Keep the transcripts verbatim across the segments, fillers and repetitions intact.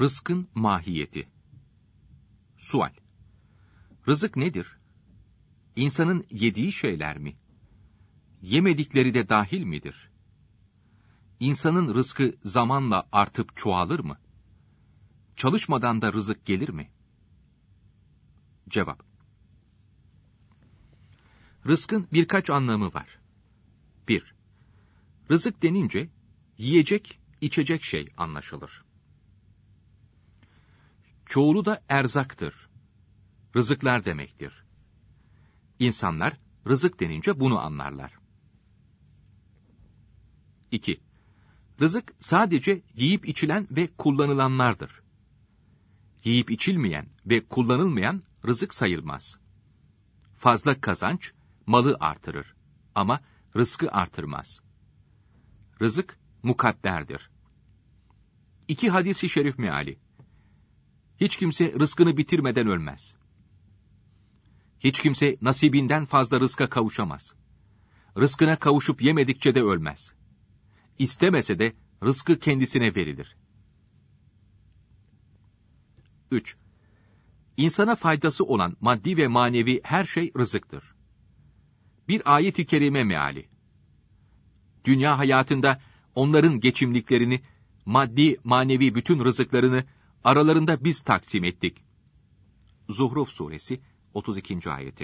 Rızkın mahiyeti. Sual: Rızık nedir? İnsanın yediği şeyler mi? Yemedikleri de dahil midir? İnsanın rızkı zamanla artıp çoğalır mı? Çalışmadan da rızık gelir mi? Cevap: Rızkın birkaç anlamı var. bir. Rızık denince, yiyecek, içecek şey anlaşılır. Çoğulu da erzaktır. Rızıklar demektir. İnsanlar, rızık denince bunu anlarlar. iki. Rızık sadece yiyip içilen ve kullanılanlardır. Yiyip içilmeyen ve kullanılmayan rızık sayılmaz. Fazla kazanç, malı artırır. Ama rızkı artırmaz. Rızık, mukadderdir. İki hadis-i şerif meali. Hiç kimse rızkını bitirmeden ölmez. Hiç kimse nasibinden fazla rızka kavuşamaz. Rızkına kavuşup yemedikçe de ölmez. İstemese de rızkı kendisine verilir. üç. İnsana faydası olan maddi ve manevi her şey rızıktır. Bir ayet-i kerime meali. Dünya hayatında onların geçimliklerini, maddi manevi bütün rızıklarını aralarında biz taksim ettik. Zuhruf suresi otuz ikinci ayeti.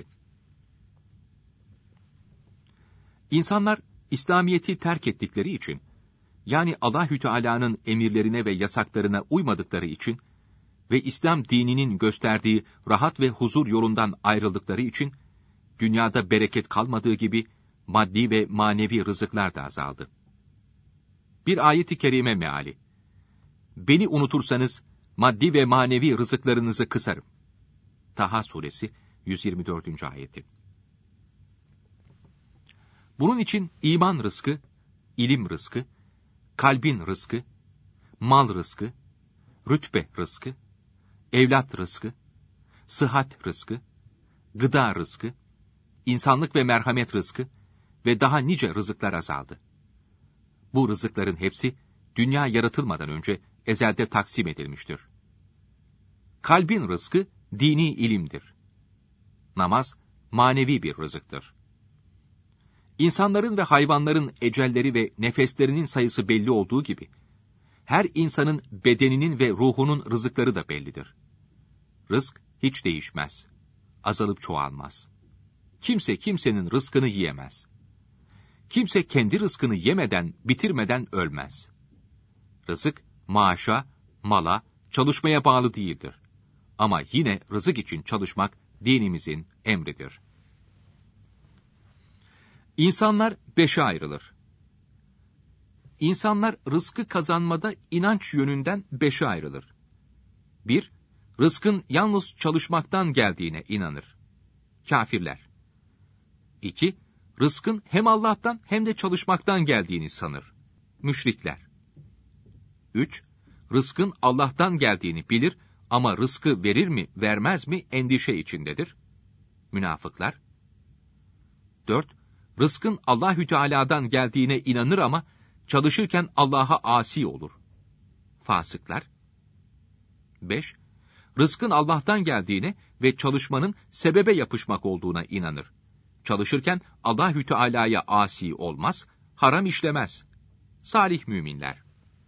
İnsanlar İslamiyet'i terk ettikleri için, yani Allahü Teala'nın emirlerine ve yasaklarına uymadıkları için ve İslam dininin gösterdiği rahat ve huzur yolundan ayrıldıkları için, dünyada bereket kalmadığı gibi maddi ve manevi rızıklar da azaldı. Bir ayet-i kerime meali. Beni unutursanız maddi ve manevi rızıklarınızı kısarım. Taha suresi yüz yirmi dördüncü ayeti. Bunun için iman rızkı, ilim rızkı, kalbin rızkı, mal rızkı, rütbe rızkı, evlat rızkı, sıhhat rızkı, gıda rızkı, insanlık ve merhamet rızkı ve daha nice rızıklar azaldı. Bu rızıkların hepsi dünya yaratılmadan önce ezelde taksim edilmiştir. Kalbin rızkı dini ilimdir. Namaz manevi bir rızıktır. İnsanların ve hayvanların ecelleri ve nefeslerinin sayısı belli olduğu gibi, her insanın bedeninin ve ruhunun rızıkları da bellidir. Rızk hiç değişmez, azalıp çoğalmaz. Kimse kimsenin rızkını yiyemez. Kimse kendi rızkını yemeden, bitirmeden ölmez. Rızık, maaşa, mala, çalışmaya bağlı değildir. Ama yine rızık için çalışmak dinimizin emridir. İnsanlar beşe ayrılır. İnsanlar rızkı kazanmada inanç yönünden beşe ayrılır. Bir, rızkın yalnız çalışmaktan geldiğine inanır. Kâfirler. İki, rızkın hem Allah'tan hem de çalışmaktan geldiğini sanır. Müşrikler. Üç, rızkın Allah'tan geldiğini bilir ama rızkı verir mi vermez mi endişe içindedir. Münafıklar. Dört, rızkın Allahü Teala'dan geldiğine inanır ama çalışırken Allah'a asi olur. Fasıklar. Beş, rızkın Allah'tan geldiğine ve çalışmanın sebebe yapışmak olduğuna inanır. Çalışırken Allahü Teala'ya asi olmaz, haram işlemez. Salih müminler.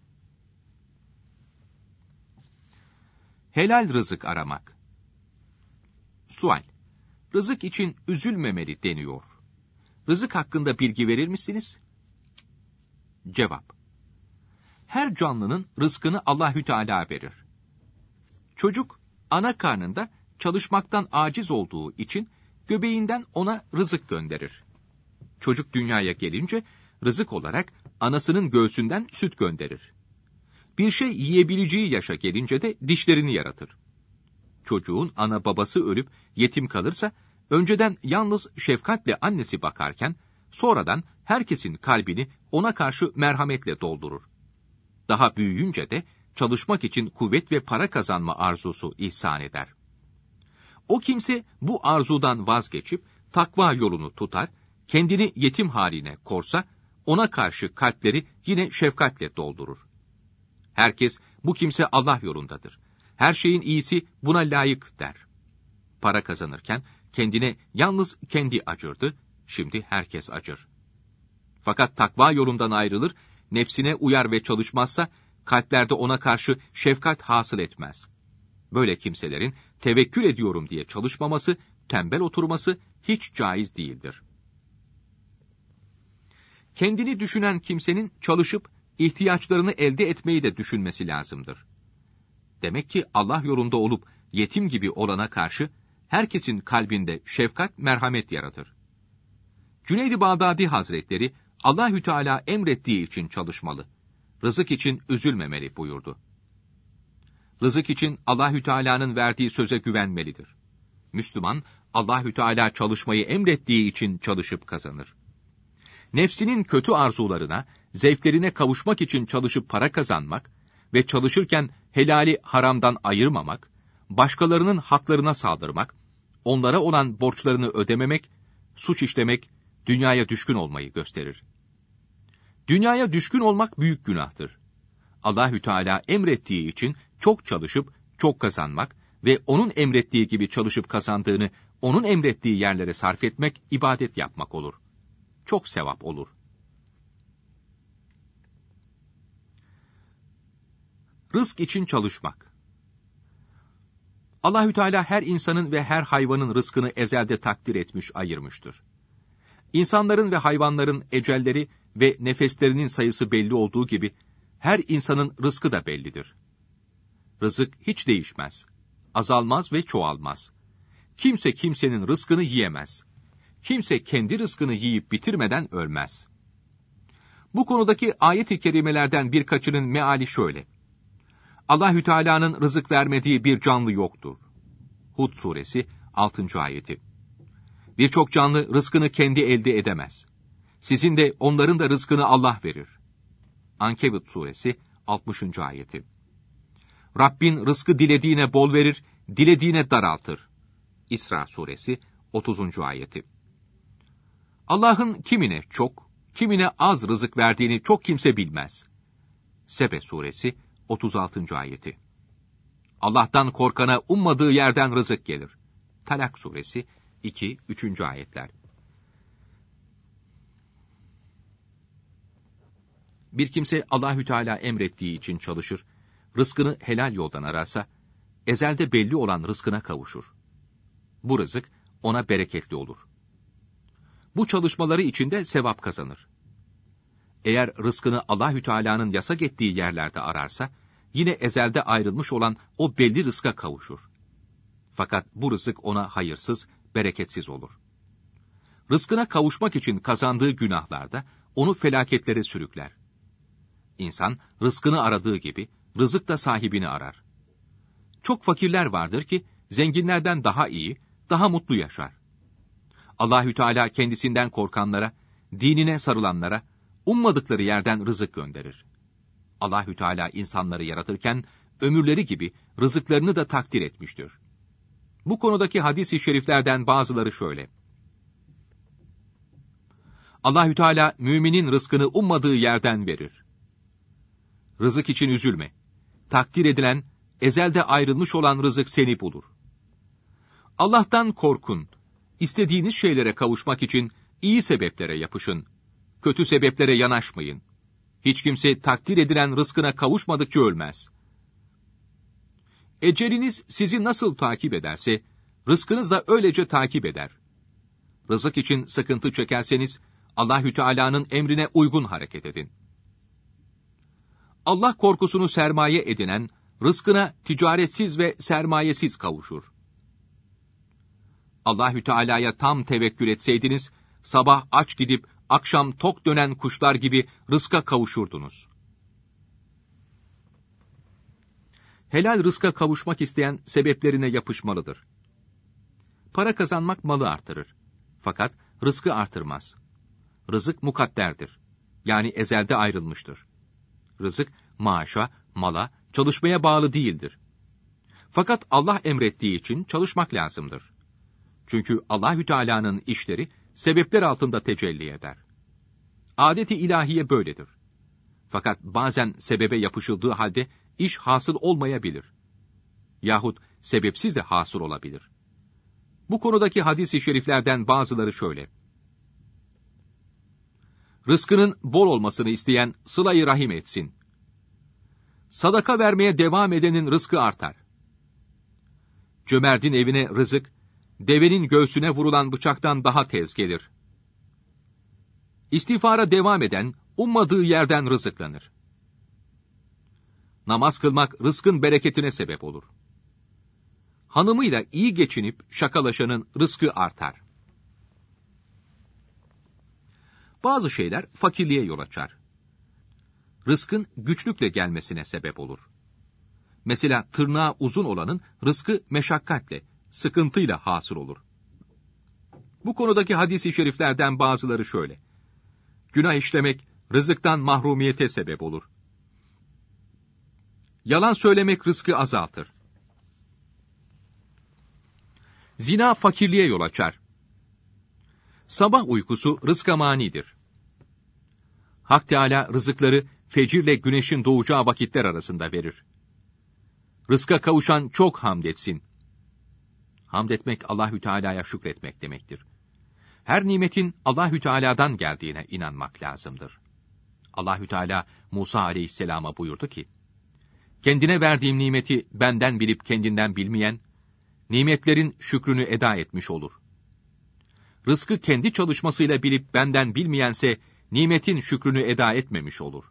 Helal rızık aramak. Sual: Rızık için üzülmemeli deniyor. Rızık hakkında bilgi verir misiniz? Cevap: Her canlının rızkını Allahü Teala verir. Çocuk ana karnında çalışmaktan aciz olduğu için göbeğinden ona rızık gönderir. Çocuk dünyaya gelince rızık olarak anasının göğsünden süt gönderir. Bir şey yiyebileceği yaşa gelince de dişlerini yaratır. Çocuğun ana babası ölüp yetim kalırsa önceden yalnız şefkatle annesi bakarken sonradan herkesin kalbini ona karşı merhametle doldurur. Daha büyüyünce de çalışmak için kuvvet ve para kazanma arzusu ihsan eder. O kimse bu arzudan vazgeçip takva yolunu tutar, kendini yetim haline korsa ona karşı kalpleri yine şefkatle doldurur. Herkes, bu kimse Allah yolundadır. Her şeyin iyisi buna layık der. Para kazanırken kendine yalnız kendi acırdı, şimdi herkes acır. Fakat takva yolundan ayrılır, nefsine uyar ve çalışmazsa, kalplerde ona karşı şefkat hasıl etmez. Böyle kimselerin tevekkül ediyorum diye çalışmaması, tembel oturması hiç caiz değildir. Kendini düşünen kimsenin çalışıp ihtiyaçlarını elde etmeyi de düşünmesi lazımdır. Demek ki Allah yolunda olup yetim gibi olana karşı herkesin kalbinde şefkat, merhamet yaratır. Cüneyd-i Bağdadi Hazretleri Allahü Teala emrettiği için çalışmalı, rızık için üzülmemeli buyurdu. Rızık için Allahü Teala'nın verdiği söze güvenmelidir. Müslüman Allahü Teala çalışmayı emrettiği için çalışıp kazanır. Nefsinin kötü arzularına, zevklerine kavuşmak için çalışıp para kazanmak ve çalışırken helali haramdan ayırmamak, başkalarının haklarına saldırmak, onlara olan borçlarını ödememek, suç işlemek, dünyaya düşkün olmayı gösterir. Dünyaya düşkün olmak büyük günahtır. Allahü Teala emrettiği için çok çalışıp çok kazanmak ve onun emrettiği gibi çalışıp kazandığını onun emrettiği yerlere sarf etmek ibadet yapmak olur. Çok sevap olur. Rızk için çalışmak. Allahü Teala her insanın ve her hayvanın rızkını ezelde takdir etmiş, ayırmıştır. İnsanların ve hayvanların ecelleri ve nefeslerinin sayısı belli olduğu gibi, her insanın rızkı da bellidir. Rızık hiç değişmez, azalmaz ve çoğalmaz. Kimse kimsenin rızkını yiyemez. Kimse kendi rızkını yiyip bitirmeden ölmez. Bu konudaki ayet-i kerimelerden birkaçının meali şöyle. Allahü Teala'nın rızık vermediği bir canlı yoktur. Hud suresi altıncı ayeti. Birçok canlı rızkını kendi elde edemez. Sizin de onların da rızkını Allah verir. Ankebut suresi altmışıncı ayeti. Rabbin rızkı dilediğine bol verir, dilediğine daraltır. İsra suresi otuzuncu ayeti. Allah'ın kimine çok, kimine az rızık verdiğini çok kimse bilmez. Sebe suresi otuz altıncı ayeti. Allah'tan korkana ummadığı yerden rızık gelir. Talak suresi iki üçüncü ayetler. Bir kimse Allahü Teala emrettiği için çalışır, rızkını helal yoldan ararsa, ezelde belli olan rızkına kavuşur. Bu rızık ona bereketli olur. Bu çalışmaları içinde sevap kazanır. Eğer rızkını Allahü Teala'nın yasak ettiği yerlerde ararsa, yine ezelde ayrılmış olan o belli rızka kavuşur. Fakat bu rızık ona hayırsız, bereketsiz olur. Rızkına kavuşmak için kazandığı günahlarda onu felaketlere sürükler. İnsan rızkını aradığı gibi rızık da sahibini arar. Çok fakirler vardır ki zenginlerden daha iyi, daha mutlu yaşar. Allahü Teala kendisinden korkanlara, dinine sarılanlara ummadıkları yerden rızık gönderir. Allahü Teala insanları yaratırken ömürleri gibi rızıklarını da takdir etmiştir. Bu konudaki hadis-i şeriflerden bazıları şöyle. Allahü Teala müminin rızkını ummadığı yerden verir. Rızık için üzülme. Takdir edilen, ezelde ayrılmış olan rızık seni bulur. Allah'tan korkun. İstediğiniz şeylere kavuşmak için iyi sebeplere yapışın. Kötü sebeplere yanaşmayın. Hiç kimse takdir edilen rızkına kavuşmadıkça ölmez. Eceliniz sizi nasıl takip ederse, rızkınız da öylece takip eder. Rızık için sıkıntı çekerseniz, Allahü Teala'nın emrine uygun hareket edin. Allah korkusunu sermaye edinen, rızkına ticaretsiz ve sermayesiz kavuşur. Allahü Teala'ya tam tevekkül etseydiniz, sabah aç gidip akşam tok dönen kuşlar gibi rızka kavuşurdunuz. Helal rızka kavuşmak isteyen sebeplerine yapışmalıdır. Para kazanmak malı artırır. Fakat rızkı artırmaz. Rızık mukadderdir. Yani ezelde ayrılmıştır. Rızık maaşa, mala, çalışmaya bağlı değildir. Fakat Allah emrettiği için çalışmak lazımdır. Çünkü Allahü Teala'nın işleri sebepler altında tecelli eder. Adet-i ilahiye böyledir. Fakat bazen sebebe yapışıldığı halde iş hasıl olmayabilir. Yahut sebepsiz de hasıl olabilir. Bu konudaki hadis-i şeriflerden bazıları şöyle. Rızkının bol olmasını isteyen sıla-i rahim etsin. Sadaka vermeye devam edenin rızkı artar. Cömertin evine rızık, devenin göğsüne vurulan bıçaktan daha tez gelir. İstiğfara devam eden, ummadığı yerden rızıklanır. Namaz kılmak rızkın bereketine sebep olur. Hanımıyla iyi geçinip şakalaşanın rızkı artar. Bazı şeyler fakirliğe yol açar. Rızkın güçlükle gelmesine sebep olur. Mesela tırnağı uzun olanın rızkı meşakkatle, sıkıntıyla hasıl olur. Bu konudaki hadis-i şeriflerden bazıları şöyle. Günah işlemek rızıktan mahrumiyete sebep olur. Yalan söylemek rızkı azaltır. Zina fakirliğe yol açar. Sabah uykusu rızka manidir. Hak Teâlâ rızıkları fecirle güneşin doğacağı vakitler arasında verir. Rızka kavuşan çok hamd etsin. Hamd etmek Allahü Teala'ya şükretmek demektir. Her nimetin Allahü Teala'dan geldiğine inanmak lazımdır. Allahü Teala Musa Aleyhisselam'a buyurdu ki: kendine verdiğim nimeti benden bilip kendinden bilmeyen, nimetlerin şükrünü eda etmiş olur. Rızkı kendi çalışmasıyla bilip benden bilmeyense, nimetin şükrünü eda etmemiş olur.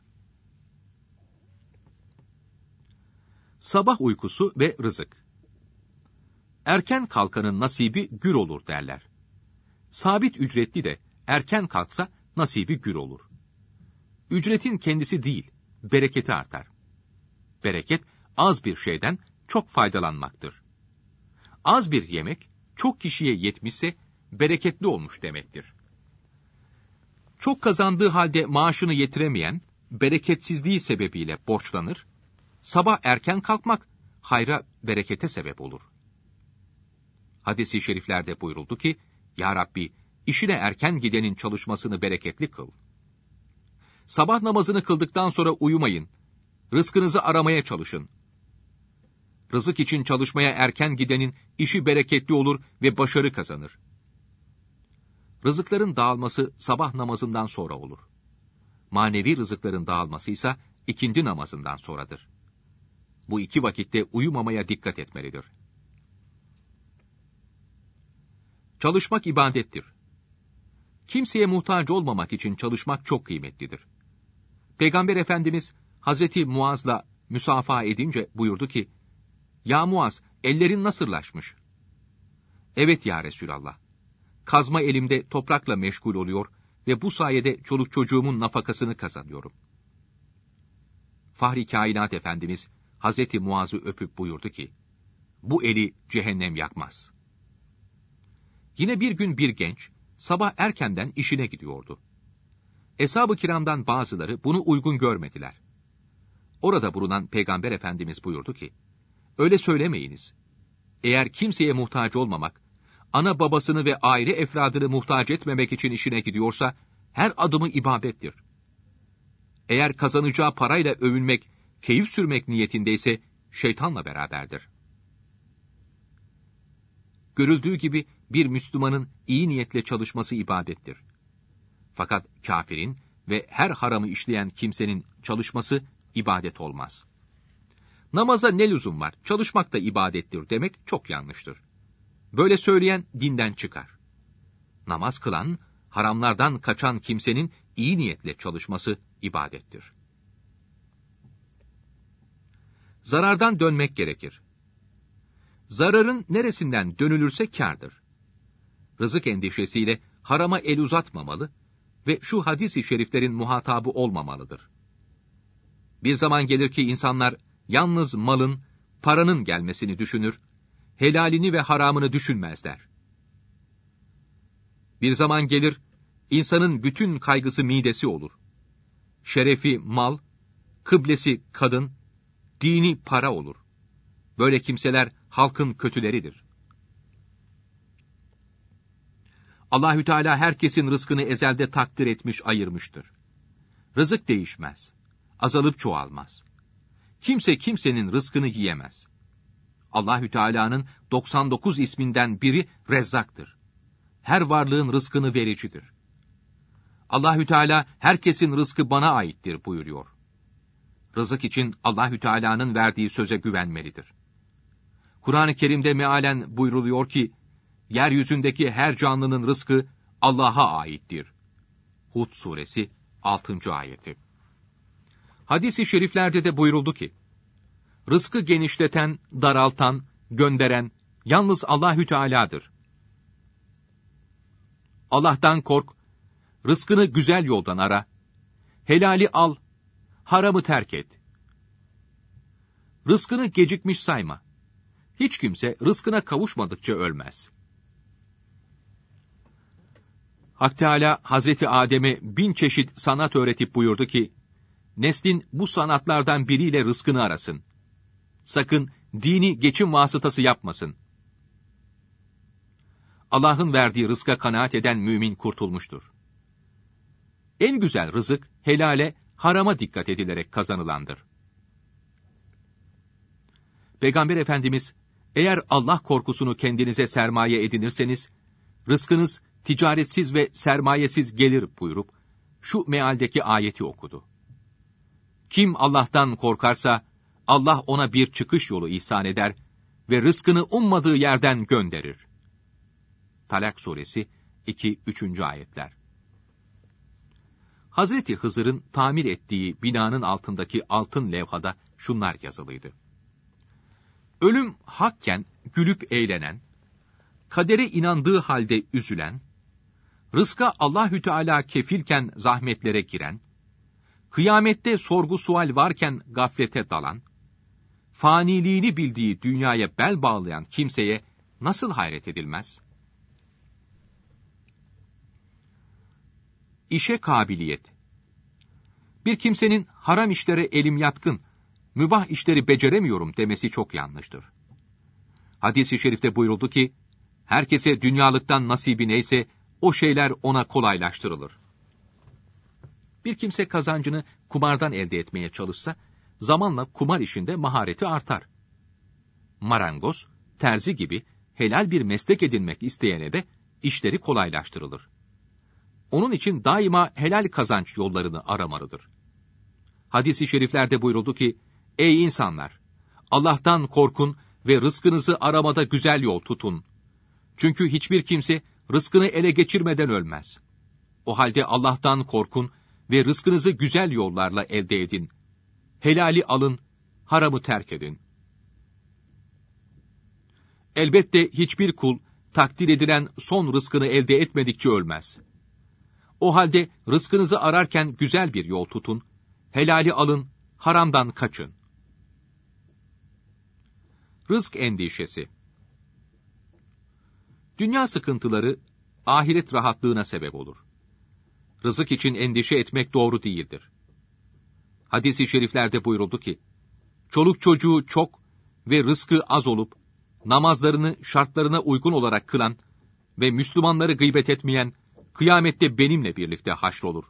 Sabah uykusu ve rızık. Erken kalkanın nasibi gür olur derler. Sabit ücretli de erken kalksa nasibi gür olur. Ücretin kendisi değil, bereketi artar. Bereket, az bir şeyden çok faydalanmaktır. Az bir yemek, çok kişiye yetmişse, bereketli olmuş demektir. Çok kazandığı halde maaşını yetiremeyen, bereketsizliği sebebiyle borçlanır, sabah erken kalkmak, hayra, berekete sebep olur. Hadis-i şeriflerde buyuruldu ki, Ya Rabbi, işine erken gidenin çalışmasını bereketli kıl. Sabah namazını kıldıktan sonra uyumayın, rızkınızı aramaya çalışın. Rızık için çalışmaya erken gidenin işi bereketli olur ve başarı kazanır. Rızıkların dağılması sabah namazından sonra olur. Manevi rızıkların dağılması ise ikindi namazından sonradır. Bu iki vakitte uyumamaya dikkat etmelidir. Çalışmak ibadettir. Kimseye muhtaç olmamak için çalışmak çok kıymetlidir. Peygamber Efendimiz Hazreti Muaz'la müsafaha edince buyurdu ki, Ya Muaz, ellerin nasırlaşmış? Evet ya Resulallah. Kazma elimde toprakla meşgul oluyor ve bu sayede çoluk çocuğumun nafakasını kazanıyorum. Fahri Kainat Efendimiz Hazreti Muaz'ı öpüp buyurdu ki, bu eli cehennem yakmaz. Yine bir gün bir genç, sabah erkenden işine gidiyordu. Eshab-ı kiramdan bazıları bunu uygun görmediler. Orada bulunan Peygamber Efendimiz buyurdu ki, öyle söylemeyiniz. Eğer kimseye muhtaç olmamak, ana babasını ve aile efradını muhtaç etmemek için işine gidiyorsa, her adımı ibadettir. Eğer kazanacağı parayla övünmek, keyif sürmek niyetindeyse, şeytanla beraberdir. Görüldüğü gibi bir Müslümanın iyi niyetle çalışması ibadettir. Fakat kafirin ve her haramı işleyen kimsenin çalışması ibadet olmaz. Namaza ne lüzum var, çalışmak da ibadettir demek çok yanlıştır. Böyle söyleyen dinden çıkar. Namaz kılan, haramlardan kaçan kimsenin iyi niyetle çalışması ibadettir. Zarardan dönmek gerekir. Zararın neresinden dönülürse kârdır. Rızık endişesiyle harama el uzatmamalı ve şu hadis-i şeriflerin muhatabı olmamalıdır. Bir zaman gelir ki insanlar yalnız malın, paranın gelmesini düşünür, helalini ve haramını düşünmezler. Bir zaman gelir, insanın bütün kaygısı midesi olur. Şerefi mal, kıblesi kadın, dini para olur. Böyle kimseler halkın kötüleridir. Allahü Teala herkesin rızkını ezelde takdir etmiş, ayırmıştır. Rızık değişmez. azalıp çoğalmaz. Kimse kimsenin rızkını yiyemez. Allahü Teala'nın doksan dokuz isminden biri Rezzak'tır. Her varlığın rızkını vericidir. Allahü Teala herkesin rızkı bana aittir buyuruyor. Rızık için Allahü Teala'nın verdiği söze güvenmelidir. Kur'an-ı Kerim'de mealen buyruluyor ki, yeryüzündeki her canlının rızkı Allah'a aittir. Hud suresi altıncı ayeti. Hadis-i şeriflerde de buyuruldu ki, rızkı genişleten, daraltan, gönderen yalnız Allahü Teala'dır. Allah'tan kork, rızkını güzel yoldan ara, helali al, haramı terk et. Rızkını gecikmiş sayma. Hiç kimse rızkına kavuşmadıkça ölmez. Hak Teâlâ Hazreti Adem'e bin çeşit sanat öğretip buyurdu ki, neslin bu sanatlardan biriyle rızkını arasın. Sakın dini geçim vasıtası yapmasın. Allah'ın verdiği rızka kanaat eden mümin kurtulmuştur. En güzel rızık, helale, harama dikkat edilerek kazanılandır. Peygamber Efendimiz, eğer Allah korkusunu kendinize sermaye edinirseniz, rızkınız ticaretsiz ve sermayesiz gelir buyurup, şu mealdeki ayeti okudu. Kim Allah'tan korkarsa, Allah ona bir çıkış yolu ihsan eder ve rızkını ummadığı yerden gönderir. Talak suresi iki üçüncü ayetler. Hazreti Hızır'ın tamir ettiği binanın altındaki altın levhada şunlar yazılıydı. Ölüm hakken gülüp eğlenen, kadere inandığı halde üzülen, rızka Allahü Teala kefilken zahmetlere giren, kıyamette sorgu sual varken gaflete dalan, faniliğini bildiği dünyaya bel bağlayan kimseye nasıl hayret edilmez? İşe kabiliyet. Bir kimsenin haram işlere elim yatkın, mübah işleri beceremiyorum demesi çok yanlıştır. Hadis-i şerifte buyuruldu ki, herkese dünyalıktan nasibi neyse, o şeyler ona kolaylaştırılır. Bir kimse kazancını kumardan elde etmeye çalışsa, zamanla kumar işinde mahareti artar. Marangoz, terzi gibi helal bir meslek edinmek isteyene de işleri kolaylaştırılır. Onun için daima helal kazanç yollarını aramalıdır. Hadis-i şeriflerde buyuruldu ki, ey insanlar! Allah'tan korkun ve rızkınızı aramada güzel yol tutun. Çünkü hiçbir kimse rızkını ele geçirmeden ölmez. O halde Allah'tan korkun ve rızkınızı güzel yollarla elde edin. Helali alın, haramı terk edin. Elbette hiçbir kul, takdir edilen son rızkını elde etmedikçe ölmez. O halde rızkınızı ararken güzel bir yol tutun, helali alın, haramdan kaçın. Rızk endişesi. Dünya sıkıntıları, ahiret rahatlığına sebep olur. Rızık için endişe etmek doğru değildir. Hadis-i şeriflerde buyuruldu ki, çoluk çocuğu çok ve rızkı az olup, namazlarını şartlarına uygun olarak kılan ve Müslümanları gıybet etmeyen, kıyamette benimle birlikte haşrolur.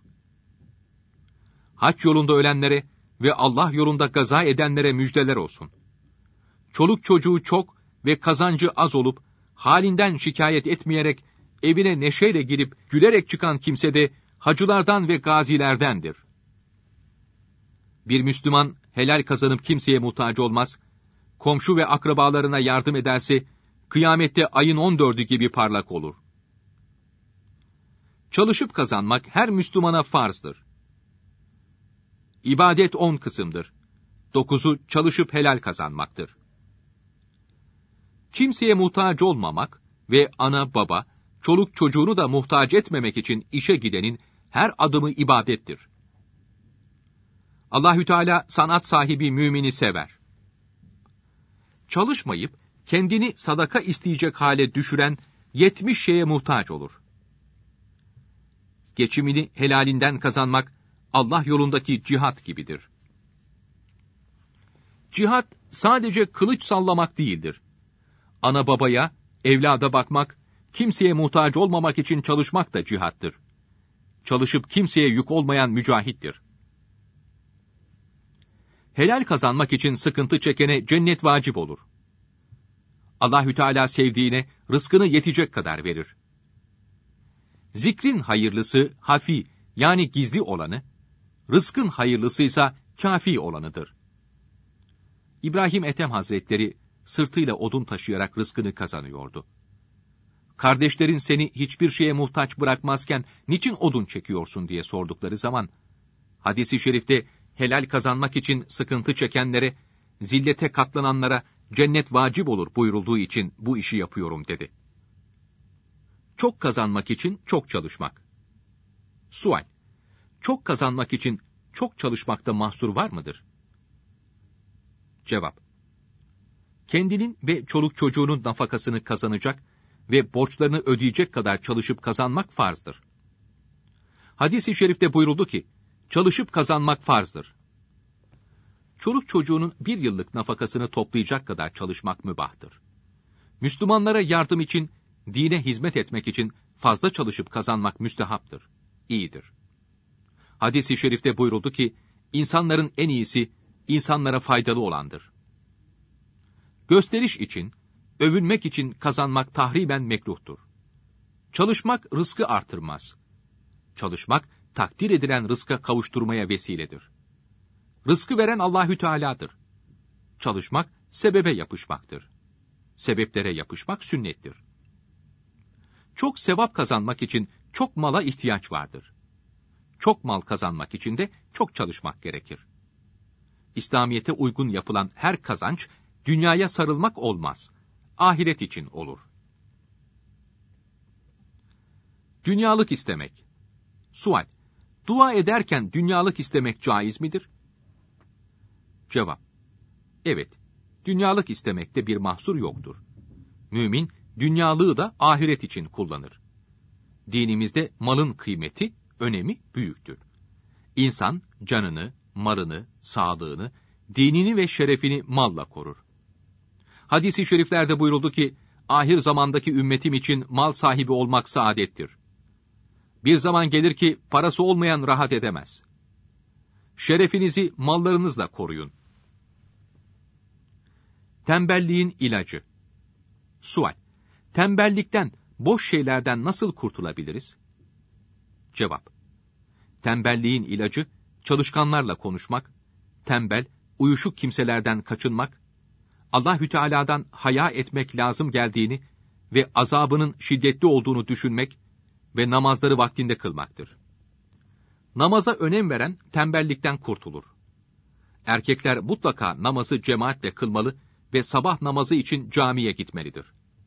Hac yolunda ölenlere ve Allah yolunda gaza edenlere müjdeler olsun. Çoluk çocuğu çok ve kazancı az olup, halinden şikayet etmeyerek, evine neşeyle girip gülerek çıkan kimse de hacılardan ve gazilerdendir. Bir Müslüman helal kazanıp kimseye muhtaç olmaz, komşu ve akrabalarına yardım ederse, kıyamette ayın on dördü gibi parlak olur. Çalışıp kazanmak her Müslümana farzdır. İbadet on kısımdır. Dokuzu çalışıp helal kazanmaktır. Kimseye muhtaç olmamak ve ana baba, çoluk çocuğunu da muhtaç etmemek için işe gidenin her adımı ibadettir. Allahü Teala sanat sahibi mümini sever. Çalışmayıp kendini sadaka isteyecek hale düşüren yetmiş şeye muhtaç olur. Geçimini helalinden kazanmak Allah yolundaki cihat gibidir. Cihat sadece kılıç sallamak değildir. Ana babaya, evlada bakmak, kimseye muhtaç olmamak için çalışmak da cihattır. Çalışıp kimseye yük olmayan mücahittir. Helal kazanmak için sıkıntı çekene cennet vacip olur. Allahü Teala sevdiğine rızkını yetecek kadar verir. Zikrin hayırlısı hafi, yani gizli olanı, rızkın hayırlısıysa kafi olanıdır. İbrahim Ethem Hazretleri sırtıyla odun taşıyarak rızkını kazanıyordu. Kardeşlerin seni hiçbir şeye muhtaç bırakmazken niçin odun çekiyorsun diye sordukları zaman, hadis-i şerifte helal kazanmak için sıkıntı çekenlere, zillete katlananlara cennet vacip olur buyurulduğu için bu işi yapıyorum dedi. Çok kazanmak için çok çalışmak. Sual: çok kazanmak için çok çalışmakta mahsur var mıdır? Cevap: kendinin ve çoluk çocuğunun nafakasını kazanacak ve borçlarını ödeyecek kadar çalışıp kazanmak farzdır. Hadis-i şerifte buyuruldu ki, çalışıp kazanmak farzdır. Çoluk çocuğunun bir yıllık nafakasını toplayacak kadar çalışmak mübahtır. Müslümanlara yardım için, dine hizmet etmek için fazla çalışıp kazanmak müstehaptır, iyidir. Hadis-i şerifte buyuruldu ki, insanların en iyisi, insanlara faydalı olandır. Gösteriş için, övünmek için kazanmak tahriben mekruhtur. Çalışmak rızkı artırmaz. Çalışmak, takdir edilen rızka kavuşturmaya vesiledir. Rızkı veren Allahü Teala'dır. Çalışmak, sebebe yapışmaktır. Sebeplere yapışmak sünnettir. Çok sevap kazanmak için çok mala ihtiyaç vardır. Çok mal kazanmak için de çok çalışmak gerekir. İslamiyete uygun yapılan her kazanç, dünyaya sarılmak olmaz. Ahiret için olur. Dünyalık istemek. Sual: dua ederken dünyalık istemek caiz midir? Cevap: evet, dünyalık istemekte bir mahsur yoktur. Mümin, dünyalığı da ahiret için kullanır. Dinimizde malın kıymeti, önemi büyüktür. İnsan, canını, malını, sağlığını, dinini ve şerefini malla korur. Hadis-i şeriflerde buyuruldu ki, ahir zamandaki ümmetim için mal sahibi olmak saadettir. Bir zaman gelir ki, parası olmayan rahat edemez. Şerefinizi mallarınızla koruyun. Tembelliğin ilacı. Sual: tembellikten, boş şeylerden nasıl kurtulabiliriz? Cevap: tembelliğin ilacı, çalışkanlarla konuşmak, tembel, uyuşuk kimselerden kaçınmak, Allahü Teala'dan haya etmek lazım geldiğini ve azabının şiddetli olduğunu düşünmek ve namazları vaktinde kılmaktır. Namaza önem veren tembellikten kurtulur. Erkekler mutlaka namazı cemaatle kılmalı ve sabah namazı için camiye gitmelidir.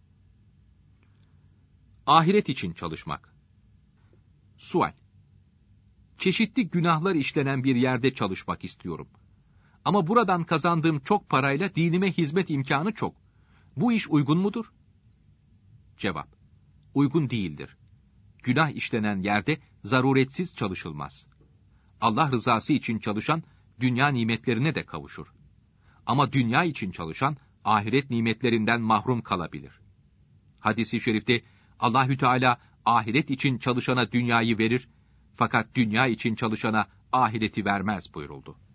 Ahiret için çalışmak. Sual: çeşitli günahlar işlenen bir yerde çalışmak istiyorum. Ama buradan kazandığım çok parayla dinime hizmet imkanı çok. Bu iş uygun mudur? Cevap: uygun değildir. Günah işlenen yerde zaruretsiz çalışılmaz. Allah rızası için çalışan, dünya nimetlerine de kavuşur. Ama dünya için çalışan, ahiret nimetlerinden mahrum kalabilir. Hadis-i şerifte, Allahü Teala ahiret için çalışana dünyayı verir, fakat dünya için çalışana ahireti vermez buyuruldu.